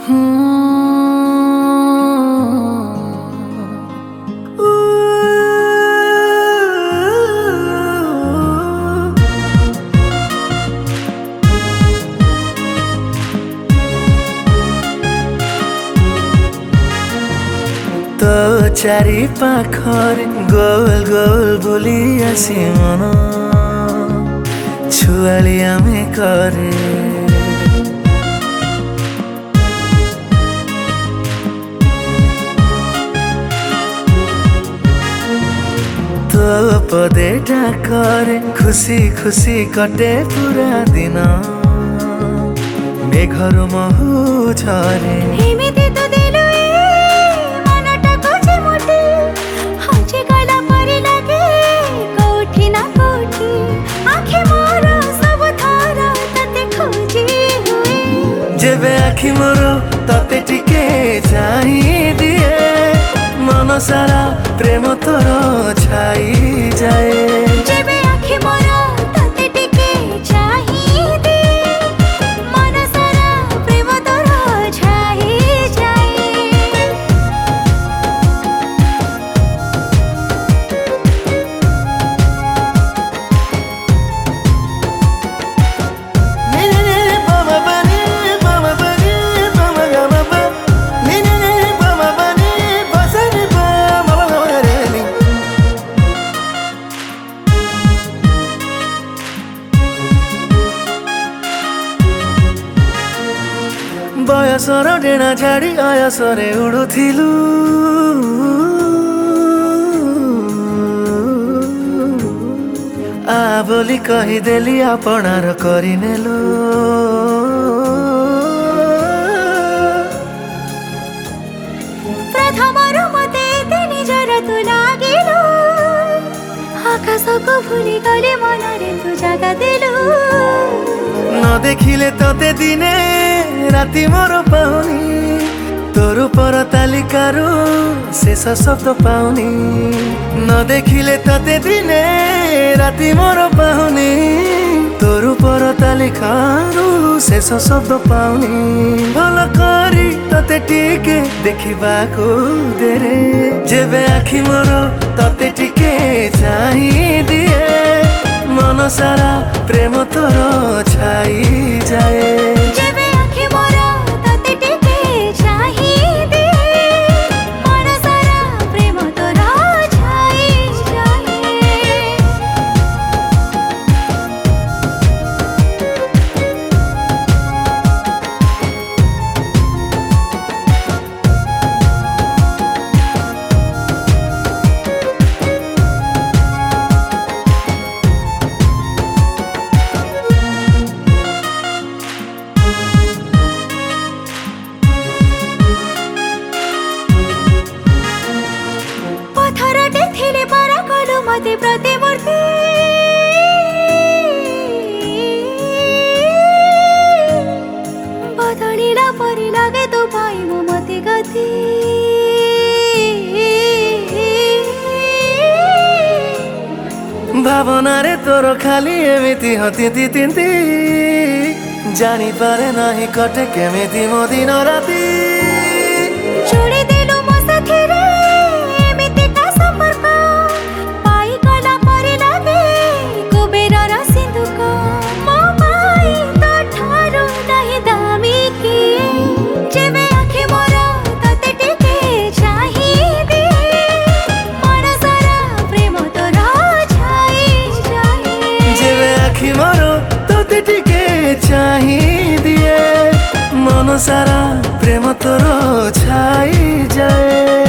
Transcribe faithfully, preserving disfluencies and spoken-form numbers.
तो चारि पाखरे गोल गोल बुली आसी मन छुआली आमे करे तो पदे डाकरे खुशी खुशी कटे पूरा दिन मेघर महु झरे जेबे आखि मोर तते टिके चाही दिए मन सारा प्रेम तोर छाई जाए जेबे आखि मोर तते टिके चाही दिए मन सारा प्रेम तोर छाई जाए बयसर डेणा झाड़ी अयसरे उड़ुथिलु आ बोली कहीदेली आपणार करिनेलु प्रथमरु मते एते निजर तु लागिलु आकाशको भूली गले मनरे तु जगा देलु न देखिले तते दिने राति मोर पाउनी तोर पर तालिकारु शेष शब्द पाउनी न देखिले तते दिने राति मोर पाउनी तोर पर तालिकारु शेष शब्द पाउनी भल करी तते टिके देखिबाकु देरे जेबे आखि मोर तते टिके चाही दिए मन सारा प्रेम तोर छाई जाए जेबे आखि मोर तते टिके चाही दिए मन सारा प्रेम तोर छाई जाए पथरटे थिले पर कलु मते प्रतिमूर्ति बदलिला परि लागे तो भाइ मो मते गति भावना रे तोर खाली एमिति हतिति तिंती जानी पारे नाही कटे केमिति मो दिन राति जोड़ी देलु मो साथी रे एमिति का संपर्क पाई गला परि लागे कुबेरर सिंधुक मो भाइ तो ठारो नाही दामी की जेबे आखि मोर तते टिके चाही दिए मन सारा प्रेम तोर छाई जाए जेबे आखि मोर तते टिके चाही दिए मन सारा प्रेम तोर छाई जाए।